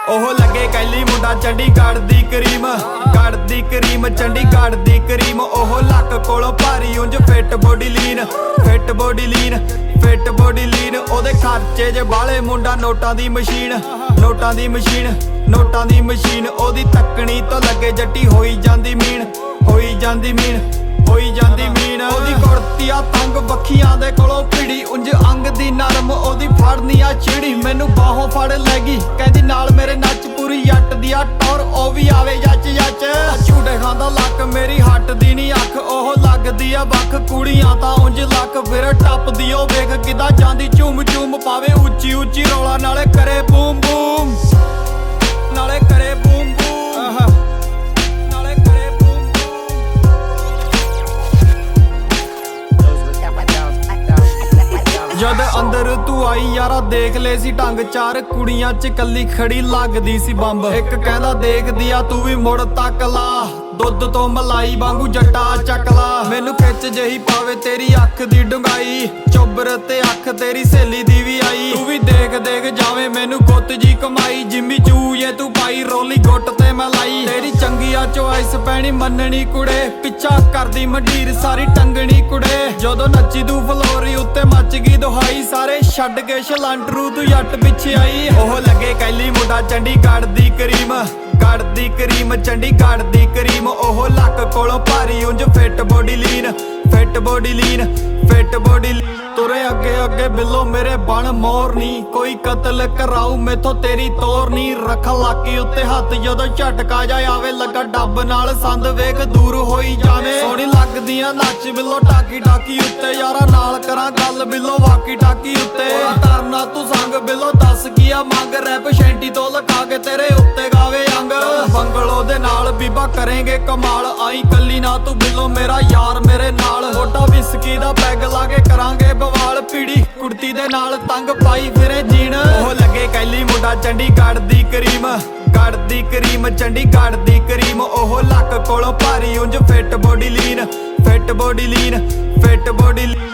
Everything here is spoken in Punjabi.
ਉਹ ਲੱਗੇ ਕੈਲੀ ਮੁੰਡਾ ਚੰਡੀਗੜ੍ਹ ਦੀ ਕਰੀਮ, ਗੜ੍ਹ ਦੀ ਕਰੀਮ ਚੰਡੀਗੜ੍ਹ ਦੀ ਕਰੀਮ। ਉਹ ਲੱਕ ਕੋਲੋਂ ਭਾਰੀ ਉਂਝ fit body lean, fit body lean, fit body lean. ਉਹਦੇ ਖਰਚੇ ਜੇ ਬਾਲੇ ਮੁੰਡਾ ਨੋਟਾਂ ਦੀ ਮਸ਼ੀਨ, ਨੋਟਾਂ ਦੀ ਮਸ਼ੀਨ, ਨੋਟਾਂ ਦੀ ਮਸ਼ੀਨ। ਉਹਦੀ ਤੱਕਣੀ ਤੋਂ ਲੱਗੇ ਜੱਟੀ ਹੋਈ ਜਾਂਦੀ ਮੀਣ, ਹੋਈ ਜਾਂਦੀ ਮੀਣ, ਹੋਈ ਜਾਂਦੀ ਮੀਣ। ਉਹਦੀ ਕੁੜਤੀ ਆ ਤੰਗ ਬੱਖੀਆਂ ਦੇ ਕੋਲੋਂ ਭਿੜੀ, ਉਂਝ ਅੰਗ ਦੀ ਨਰਮ ਉਹਦੀ ਫੜਨੀ ਆ ਚਿੜੀ। ਮੈਨੂੰ ਬਾਹੋਂ ਫੜ ਲੈ ਗਈ ਕਹਿੰਦੀ ਨਾਲ ਮੇਰੇ ਨੱਚ, ਪੂਰੀ ਜੱਟ ਦੀ ਆ ਟੌਰ ਉਹ ਵੀ ਆਵੇ ਜੱਚ ਜੱਚ। ਝੂਟੇ ਖਾਂਦਾ ਲੱਕ ਮੇਰੀ ਹੱਟਦੀ ਨੀ ਅੱਖ, ਉਹ ਲੱਗਦੀ ਆ ਵੱਖ ਕੁੜੀਆਂ ਤਾਂ ਉਂਝ ਲੱਕ। ਫਿਰ ਟੱਪਦੀ ਉਹ ਵੇਖ ਕਿੱਦਾਂ ਜਾਂਦੀ ਝੂਮ ਝੂਮ, ਪਾਵੇ ਉੱਚੀ ਉੱਚੀ ਰੌਲਾ ਨਾਲੇ ਕਰੇ ਬੂਮ ਬੂਮ, ਨਾਲੇ ਕਰੇ ਬੂਮ ਬੂਮ, ਨਾਲੇ ਕਰੇ ਬੂਮ ਬੂਮ। ਜਦ ਅੰਦਰ ਤੂੰ ਆਈ ਯਾਰਾ ਦੇਖ ਲੈ ਸੀ ਢੰਗ, ਚਾਰ ਕੁੜੀਆਂ ਚ ਕੱਲੀ ਖੜੀ ਲੱਗਦੀ ਸੀ ਬੰਬ। ਇੱਕ ਕਹਿੰਦਾ ਦੇਖਦੀ ਆ ਤੂੰ ਵੀ ਮੁੜ ਤੱਕ ਲਾ, ਦੁੱਧ ਤੋਂ ਮਲਾਈ ਵਾਂਗੂ ਜੱਟਾ ਚੱਕਲਾ। ਮੈਨੂੰ ਖਿੱਚ ਜਹੀ ਪਾਵੇ ਤੇਰੀ ਅੱਖ ਦੀ ਡੁੰਗਾਈ, ਚੁੱਬਰ ਤੇ ਅੱਖ ਤੇਰੀ ਸਹੇਲੀ ਦੀ ਵੀ ਆਈ। ਤੂੰ ਵੀ ਦੇਖ ਦੇਖ ਜਾਵੇਂ ਮੈਨੂੰ ਗੁੱਤ ਜੀ ਕਮਾਈ, ਜਿੰਮੀ ਚੂਏ ਤੂੰ ਪਾਈ ਰੋਲੀ ਗੁੱਟ ਤੇ ਮੈਂ ਲਾਈ। ਤੇਰੀ ਚੰਗੀ ਆ ਚੋਇਸ ਪੈਣੀ ਮੰਨਣੀ ਕੁੜੇ, ਪਿੱਛਾ ਕਰਦੀ ਮੰਡੀਰ ਸਾਰੀ ਟੰਗਣੀ ਕੁੜੇ। ਜਦੋਂ ਨੱਚੀ ਤੂੰ ਫਲੋਰੀ ਉੱਤੇ ਮੱਚ ਗਈ ਦੁਹਾਈ, ਸਾਰੇ ਛੱਡ ਕੇ ਸ਼ਲੰਟਰੂ ਤੂੰ ਜੱਟ ਪਿੱਛੇ ਆਈ। ਉਹ ਲੱਗੇ ਕੈਲੀ ਮੁੰਡਾ ਚੰਡੀਗੜ੍ਹ ਦੀ ਕਰੀਮ, ਗੜ੍ਹ ਦੀ ਕਰੀਮ ਚੰਡੀਗੜ੍ਹ ਦੀ ਕਰੀਮ। ਉਹ ਲੱਕ ਕੋਲੋਂ ਭਾਰੀ ਉਂਝ fit body lean, fit body lean, fit body lean. ਤੁਰੇ ਅੱਗੇ ਅੱਗੇ ਬਿੱਲੋ ਮੇਰੇ ਬਣ ਮੋਰਨੀ, ਕੋਈ ਕਤਲ ਕਰਾਊ ਮੈਥੋਂ ਤੇਰੀ ਤੋਰ ਨੀ। ਰੱਖ ਲਾਕੀ ਉੱਤੇ ਹੱਥ ਜਦੋਂ ਝਟਕਾ ਜਾ ਆਵੇ, ਲੱਗਾ ਡੱਬ ਨਾਲ ਸੰਦ ਵੇਖ ਦੂਰ ਹੋਈ ਜਾਵੇ। ਸੋਹਣੀ ਲੱਗਦੀਆਂ ਨੱਚ ਬਿੱਲੋ ਟਾਕੀ ਟਾਕੀ ਉੱਤੇ, ਯਾਰਾ ਨਾਲ ਕਰਾਂ ਗੱਲ ਬਿੱਲੋ ਵਾਕੀ ਟਾਕੀ ਉੱਤੇ। ਤਰਨਾ ਤੂੰ ਸੰਗ ਬਿੱਲੋ ਦੱਸ ਕੀ ਆ ਮੰਗ, ਰੈਪ ਸ਼ੈਂਟੀ ਤੋਂ ਲਗਾ ਕੇ ਤੇਰੇ ਉੱਤੇ ਗਾਵੇ ਅੰਗ। ਬੰਗਲੋ ਦੇ ਨਾਲ ਬੀਬਾ ਕਰੇਂਗੇ ਕਮਾਲ, ਆਈ ਕੱਲੀ ਨਾ ਤੂੰ ਬਿੱਲੋ ਮੇਰਾ ਯਾਰ ਮੇਰੇ ਨਾਲ। ਮੋਟਾ ਵਿਸਕੀ ਦਾ ਪੈਗ ਲਾ ਕੇ ਕਰਾਂਗੇ ਬਵਾਲ, ਪੀੜੀ ਕੁੜਤੀ ਦੇ ਨਾਲ ਤੰਗ ਪਾਈ ਫਿਰੇ ਜੀਣ। ਉਹ ਲੱਗੇ ਕੈਲੀ ਮੁੰਡਾ ਚੰਡੀਗੜ੍ਹ ਦੀ ਕਰੀਮ, ਗੜ੍ਹ ਦੀ ਕਰੀਮ ਚੰਡੀਗੜ੍ਹ ਦੀ ਕਰੀਮ। ਉਹ ਲੱਕ ਕੋਲੋਂ ਭਾਰੀ ਉਂਝ fit body lean, fit body lean, fit body ਲੀਨ।